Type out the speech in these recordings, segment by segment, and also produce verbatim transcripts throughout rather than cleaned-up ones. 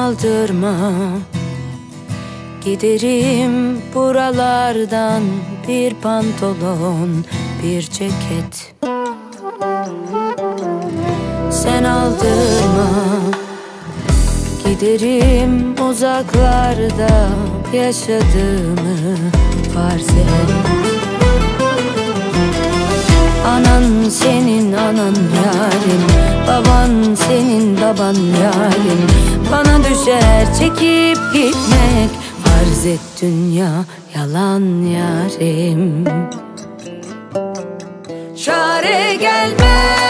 aldırma, giderim buralardan bir pantolon, bir ceket. Sen aldırma, giderim uzaklarda yaşadığımı farz et. Anan senin anan yarim, baban senin baban yarim. Bana düşer çekip gitmek, farz et dünya yalan yarim. Çare gelmez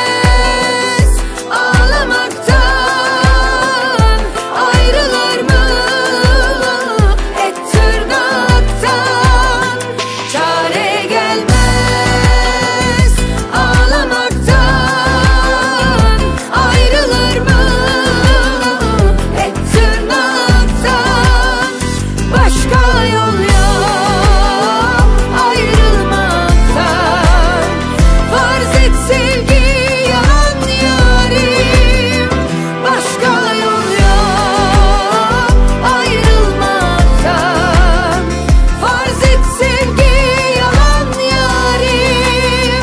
ağlamaktan, ayrılır mı et tırnaktan? Çare gelmez ağlamaktan, ayrılır mı et tırnaktan? Başka yol yok ayrılmaktan. Farz et sevgi yalan yarim. Başka yol yok ayrılmaktan. Farz et sevgi yalan yarim.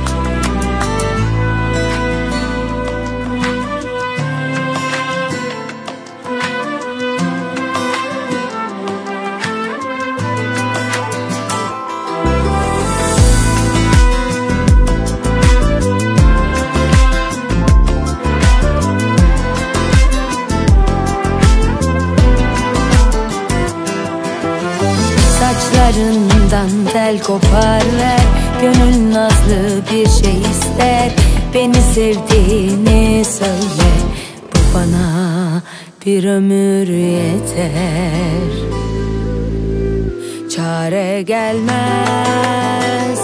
Saçlarından tel kopar ver, gönül nazlı bir şey ister. Beni sevdiğini söyle, bu bana bir ömür yeter. Çare gelmez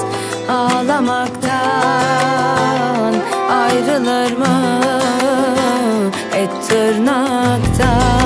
ağlamaktan, ayrılır mı et tırnaktan?